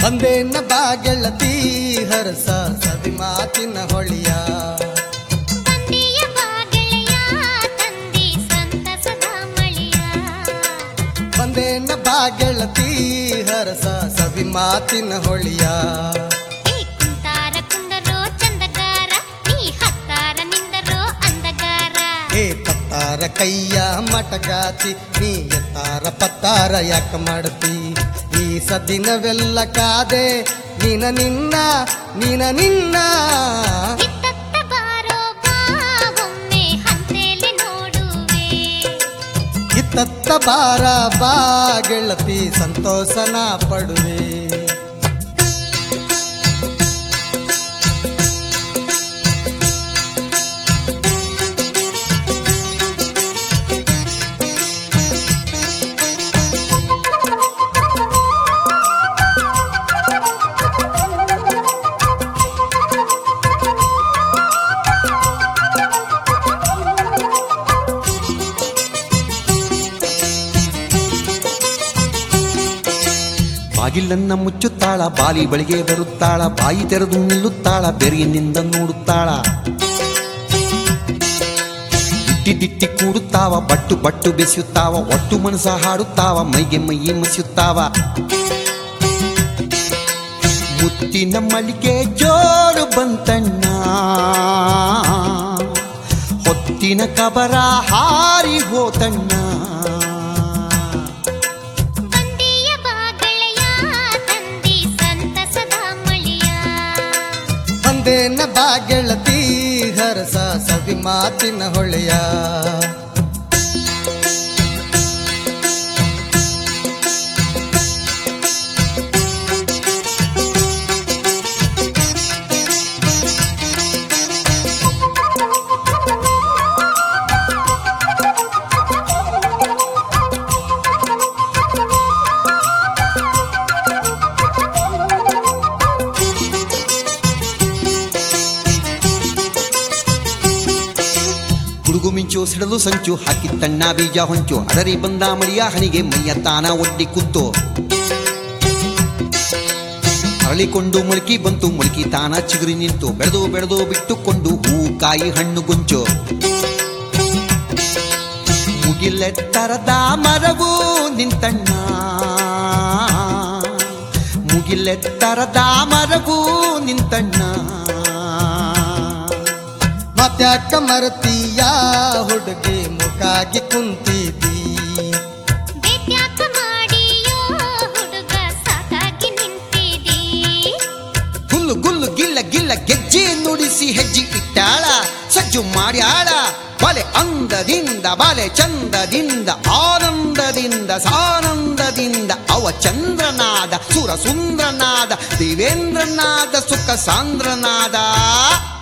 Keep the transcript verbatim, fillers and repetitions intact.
ಬಂದೇನ ಬಾ ಗೆಳತಿ ಹರಸ ಸವಿ ಮಾತಿನ ಹೊಳಿಯ ಬಂದೆಯ ಬಾ ಗೆಳೆಯ ತಂದಿ ಸಂತಸದ ಮಳೆಯ ಬಂದೇನ ಬಾ ಗೆಳತಿ ಹರಸ ಸವಿ ಮಾತಿನ ಹೊಳಿಯ ಏ ಕುಂತಾರ ಕುಂದರೋ ಚಂದಗಾರ ನೀ ಹತ್ತಾರ ನಿಂದರೋ ಅಂದಗಾರ ಏ ಪತ್ತಾರ ಕೈಯ ಮಟಗಾತಿ ನೀ ಎತ್ತಾರ ಪತ್ತಾರ ಯಾಕ ಮಾಡ್ತಿ ಈ ಸದಿನವೆಲ್ಲ ಕಾದೆ ನೀನ ನಿನ್ನ ನೀನ ನಿನ್ನ ಇತ್ತತ್ತ ಬಾರೋ ಬಾ ಒಮ್ಮೆ ಹಂತೇಲಿ ನೋಡುವೆ ಇತ್ತತ್ತ ಬಾರ ಬಾ ಗೆಳತಿ ಸಂತೋಷನ ಪಡುವೆ ಬಾಗಿಲನ್ನ ಮುಚ್ಚುತ್ತಾಳ ಬಾಲಿ ಬಳಿಗೆ ಬರುತ್ತಾಳ ಬಾಯಿ ತೆರೆದು ನಿಲ್ಲುತ್ತಾಳ ಬೆರಿಯಿನಿಂದ ನೋಡುತ್ತಾಳ ದಿಟ್ಟಿ ದಿಟ್ಟಿ ಕೂಡುತ್ತಾವ ಬಟ್ಟು ಬಟ್ಟು ಬೆಸೆಯುತ್ತಾವ ಒಟ್ಟು ಮನಸ ಹಾಡುತ್ತಾವ ಮೈಗೆ ಮೈಯಿ ಮಸಿಯುತ್ತಾವ ಮುತ್ತಿನ ಮಳಿಗೆ ಜೋರು ಬಂತಣ್ಣ ಹೊತ್ತಿನ ಕಬರ ಹಾರಿ ಹೋತಣ್ಣ ಬಂದೇನ ಬಾ ಗೆಳತಿ ಹರಸ ಸವಿ ಮಾತಿನ ಹೊಳೆಯ ಗುಡುಗು ಮಿಂಚು ಸಿಡಲು ಸಂಚು ಹಾಕಿ ತಣ್ಣ ಬೀಜ ಹೊಂಚು ಅದರಿ ಬಂದ ಮಳಿಯ ಹನಿಗೆ ಮೈಯ ತಾನ ಒಡ್ಡಿ ಕುತ್ತು ಅರಳಿಕೊಂಡು ಮೊಳಕಿ ಬಂತು ಮೊಳಕಿ ತಾನ ಚಿಗುರಿ ನಿಂತು ಬೆಳೆದು ಬೆಳೆದು ಬಿಟ್ಟುಕೊಂಡು ಹೂ ಕಾಯಿ ಹಣ್ಣು ಗುಂಚು ಮುಗಿಲೆತ್ತರದ ಮರವು ನಿಂತಣ್ಣ ಮುಗಿಲೆತ್ತರದ ಮರವು ನಿಂತಣ್ಣ ಮತ್ಯಾಕ ಮರತೀಯ ಹುಡುಗಿ ಮುಖಾಗಿ ಕುಂತಿದ್ದಿ ಬೇತ್ಯಾಕ ಮಾಡಿಯೋ ಹುಡುಗ ಸಾಕಾಗಿ ನಿಂತಿದಿ ಗುಲ್ಲು ಗುಲ್ಲು ಗಿಲ್ಲ ಗಿಲ್ಲ ಗೆಜ್ಜೆ ನುಡಿಸಿ ಹೆಜ್ಜೆ ಇಟ್ಟಾಳ ಸಜ್ಜು ಮಾಡ್ಯಾಳ ಬಲೆ ಅಂದದಿಂದ ಬಲೆ ಚಂದದಿಂದ ಆನಂದದಿಂದ ಸಾನಂದದಿಂದ ಅವ ಚಂದ್ರನಾದ ಸುರ ಸುಂದ್ರನಾದ ದೇವೇಂದ್ರನಾದ ಸುಖ ಸಾಂದ್ರನಾದ